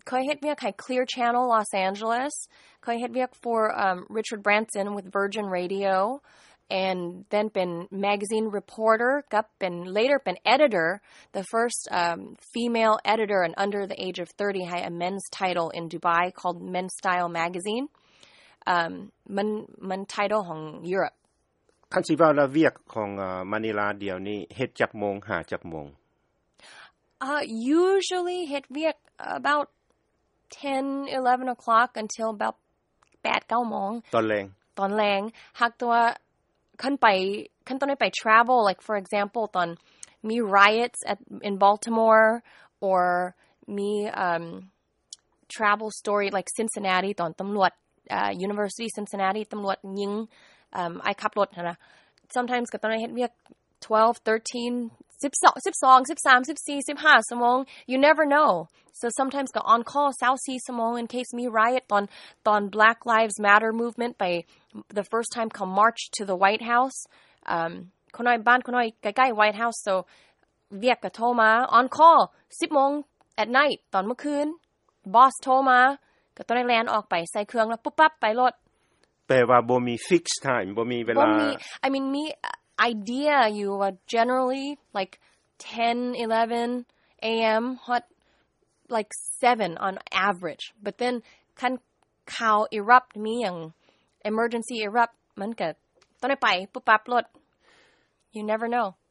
เคยเฮ็ดเวียกให้ Clear Channel Los Angeles เคยเฮ็ดเวียก for Richard Branson with Virgin Radio and then เป็น magazine reporter กับเป็น later เป็น editor the first female editor and under the age of 30 had a men's title in Dubai called Men's Style Magazineมัน title ของ Europe คันสิว่าละเวียกของมะนิลาเดี๋ยวนี้เฮ็ดจักโมงหาจักโมง usually เฮ็ดเวียก about 10-11 o'clock until about 8-9 โมงตอนแลงหักตัวคันต้องได้ไป travel like for example ตอนมี riots in Baltimore or มี travel story like Cincinnati ตอนตำรวจUniversity Cincinnati ตำรวจยิงไอ้ขับรถนะ sometimes ก็ต้องได้เฮ็ดเวียก12 13 12 13 14 15 ชั่วโมง you never know so sometimes ก็ on call 24 ชั่วโมง in case มี riot ตอน Black Lives Matter movement ไป the first time come march to the White House คนน้อยบ้านคนน้อยใกล้ๆ White House so เวียกก็โทรมา on call 10 โมง at night ตอนเมื่อคืน boss โทรมาก็ต้องได้แลนออกไปใส่เครื่องแล้วปุ๊บปั๊บไปรถแปลว่าบ่มี fix time บ่มีเวลา I mean มี idea you generally like 10-11 a.m. hot like 7 on average but then คันข่าว erupt มีอย่าง emergency erupt มันก็ต้องได้ไปปุ๊บปั๊บรถ you never know